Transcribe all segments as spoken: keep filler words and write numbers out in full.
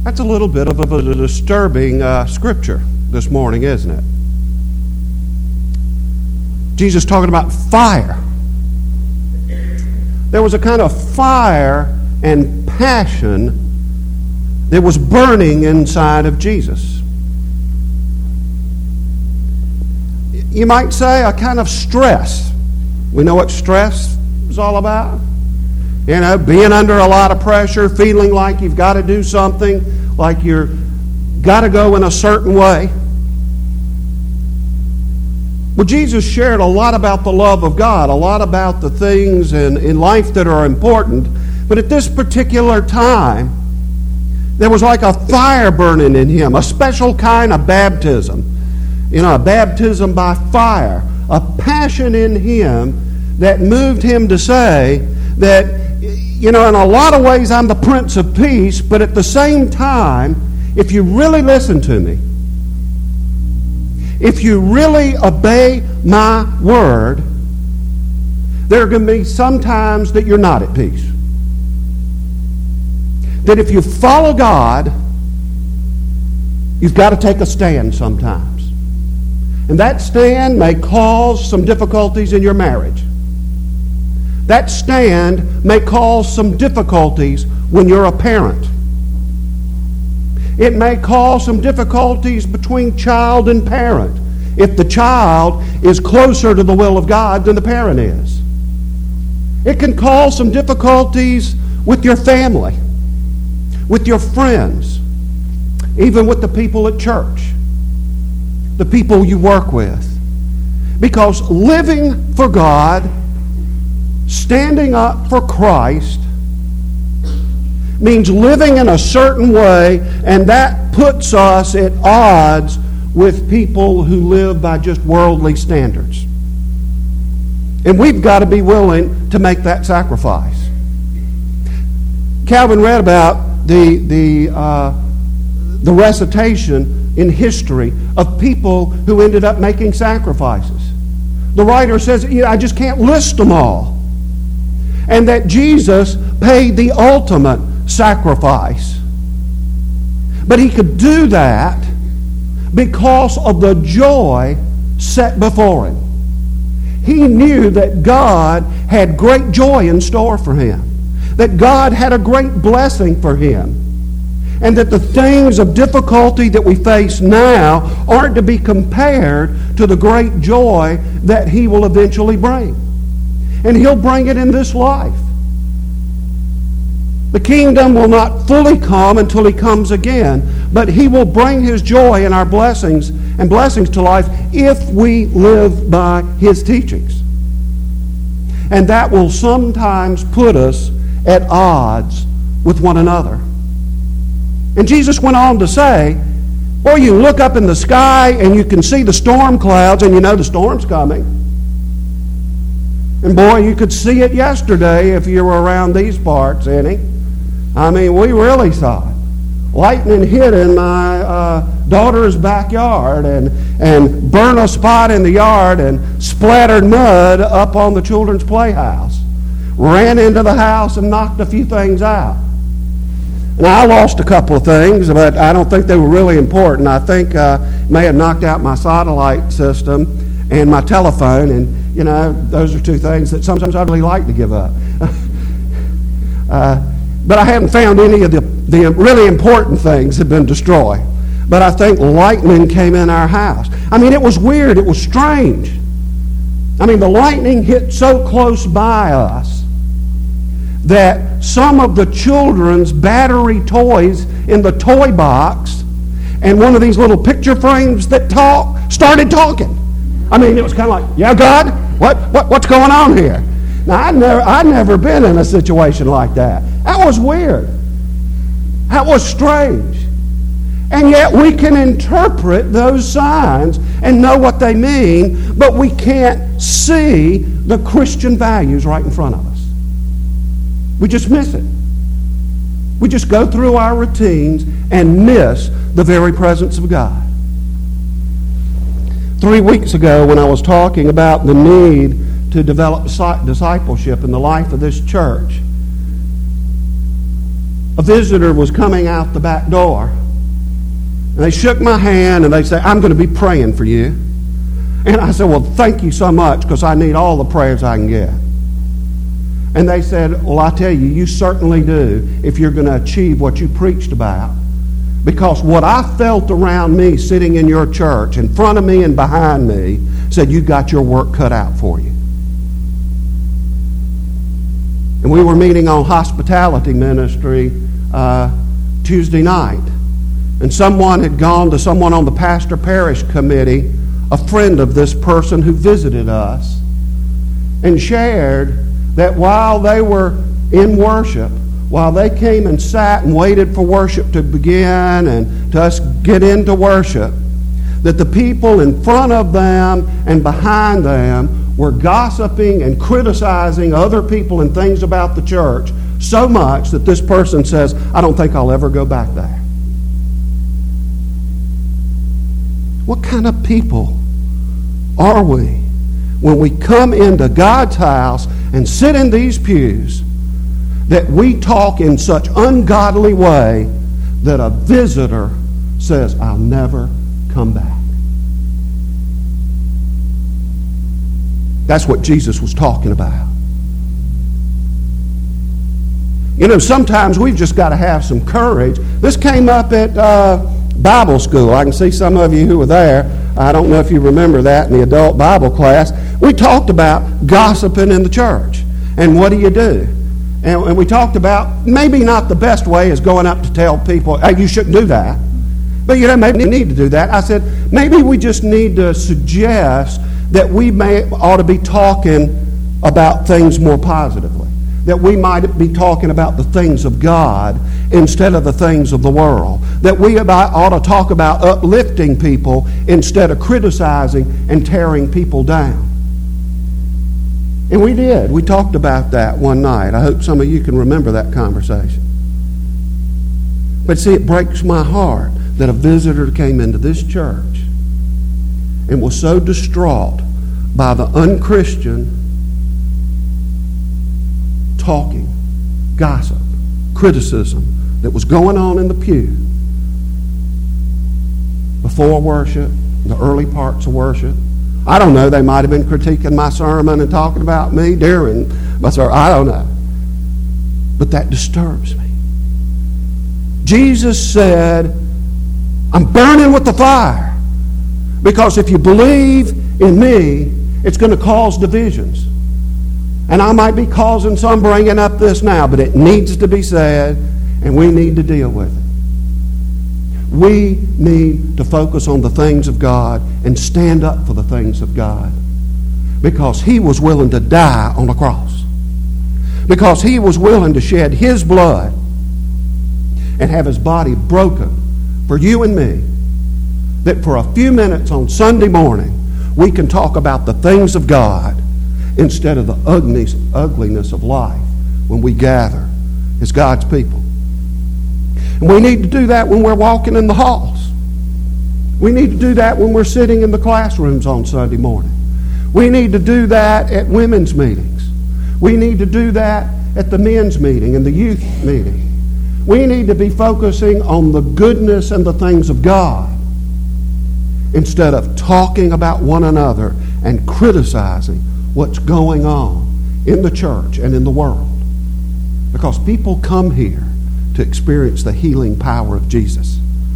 That's a little bit of a, a disturbing uh, scripture this morning, isn't it? Jesus talking about fire. There was a kind of fire and passion that was burning inside of Jesus. You might say a kind of stress. We know what stress is all about. You know, being under a lot of pressure, feeling like you've got to do something, like you're got to go in a certain way. Well, Jesus shared a lot about the love of God, a lot about the things in, in life that are important. But at this particular time, there was like a fire burning in him, a special kind of baptism. You know, a baptism by fire, a passion in him that moved him to say that, you know, in a lot of ways I'm the Prince of Peace, but at the same time, if you really listen to me, if you really obey my word, there are going to be some times that you're not at peace. That if you follow God, you've got to take a stand sometimes. And that stand may cause some difficulties in your marriage. That stand may cause some difficulties when you're a parent. It may cause some difficulties between child and parent if the child is closer to the will of God than the parent is. It can cause some difficulties with your family, with your friends, even with the people at church, the people you work with. Because living for God, standing up for Christ, means living in a certain way, and that puts us at odds with people who live by just worldly standards. And we've got to be willing to make that sacrifice. Calvin read about the the uh, the recitation in history of people who ended up making sacrifices. The writer says, you know, I just can't list them all. And that Jesus paid the ultimate sacrifice. But he could do that because of the joy set before him. He knew that God had great joy in store for him, that God had a great blessing for him, and that the things of difficulty that we face now aren't to be compared to the great joy that he will eventually bring. And he'll bring it in this life. The kingdom will not fully come until he comes again, but he will bring his joy and our blessings and blessings to life if we live by his teachings. And that will sometimes put us at odds with one another. And Jesus went on to say, well, you look up in the sky and you can see the storm clouds and you know the storm's coming. And boy, you could see it yesterday if you were around these parts any. I mean, we really saw it. Lightning hit in my uh, daughter's backyard and, and burned a spot in the yard and splattered mud up on the children's playhouse. Ran into the house and knocked a few things out. Now, I lost a couple of things, but I don't think they were really important. I think uh, may have knocked out my satellite system and my telephone, and, you know, those are two things that sometimes I'd really like to give up. uh, but I haven't found any of the, the really important things have been destroyed. But I think lightning came in our house. I mean, it was weird. It was strange. I mean, the lightning hit so close by us that some of the children's battery toys in the toy box and one of these little picture frames that talk started talking. I mean, it was kind of like, yeah, God, what, what what's going on here? Now, I'd never, I'd never been in a situation like that. That was weird. That was strange. And yet we can interpret those signs and know what they mean, but we can't see the Christian values right in front of us. We just miss it. We just go through our routines and miss the very presence of God. Three weeks ago, when I was talking about the need to develop discipleship in the life of this church, a visitor was coming out the back door. And they shook my hand and they said, I'm going to be praying for you. And I said, well, thank you so much, because I need all the prayers I can get. And they said, well, I tell you, you certainly do if you're going to achieve what you preached about. Because what I felt around me sitting in your church, in front of me and behind me, said you got your work cut out for you. And we were meeting on hospitality ministry uh, Tuesday night. And someone had gone to someone on the pastor parish committee, a friend of this person who visited us, and shared that while they were in worship, while they came and sat and waited for worship to begin and to us get into worship, that the people in front of them and behind them were gossiping and criticizing other people and things about the church so much that this person says, I don't think I'll ever go back there. What kind of people are we when we come into God's house and sit in these pews that we talk in such ungodly way that a visitor says, I'll never come back? That's what Jesus was talking about. You know, sometimes we've just got to have some courage. This came up at uh, Bible school. I can see some of you who were there. I don't know if you remember that in the adult Bible class. We talked about gossiping in the church. And what do you do? And, and we talked about maybe not the best way is going up to tell people, hey, you shouldn't do that. But, you know, maybe we need to do that. I said, maybe we just need to suggest that we may ought to be talking about things more positively. That we might be talking about the things of God instead of the things of the world. That we ought to talk about uplifting people instead of criticizing and tearing people down. And we did. We talked about that one night. I hope some of you can remember that conversation. But see, it breaks my heart that a visitor came into this church and was so distraught by the unchristian talking, gossip, criticism that was going on in the pew before worship, the early parts of worship. I don't know, they might have been critiquing my sermon and talking about me during my sermon. I don't know. But that disturbs me. Jesus said, I'm burning with the fire. Because if you believe in me, it's going to cause divisions. And I might be causing some bringing up this now, but it needs to be said, and we need to deal with it. We need to focus on the things of God and stand up for the things of God. Because He was willing to die on the cross. Because He was willing to shed His blood and have His body broken for you and me. That for a few minutes on Sunday morning, we can talk about the things of God instead of the ugliness, ugliness of life when we gather as God's people. And we need to do that when we're walking in the halls. We need to do that when we're sitting in the classrooms on Sunday morning. We need to do that at women's meetings. We need to do that at the men's meeting and the youth meeting. We need to be focusing on the goodness and the things of God instead of talking about one another and criticizing what's going on in the church and in the world. Because people come here to experience the healing power of Jesus.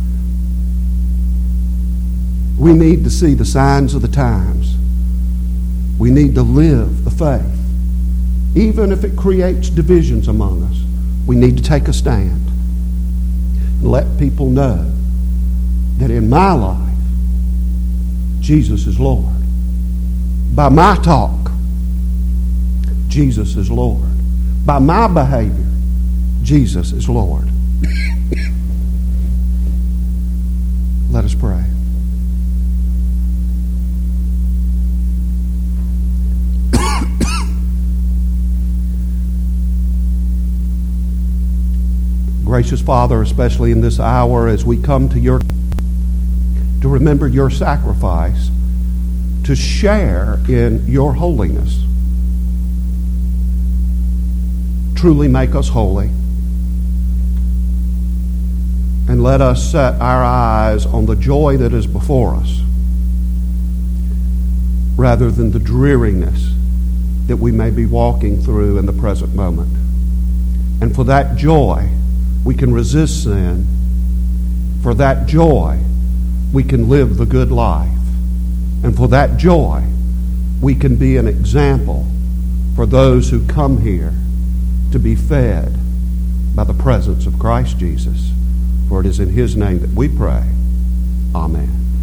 We need to see the signs of the times. We need to live the faith. Even if it creates divisions among us, we need to take a stand and let people know that in my life, Jesus is Lord. By my talk, Jesus is Lord. By my behavior, Jesus is Lord. Let us pray. Gracious Father, especially in this hour as we come to your to remember your sacrifice, to share in your holiness. Truly make us holy. And let us set our eyes on the joy that is before us rather than the dreariness that we may be walking through in the present moment. And for that joy, we can resist sin. For that joy, we can live the good life. And for that joy, we can be an example for those who come here to be fed by the presence of Christ Jesus. For it is in His name that we pray. Amen.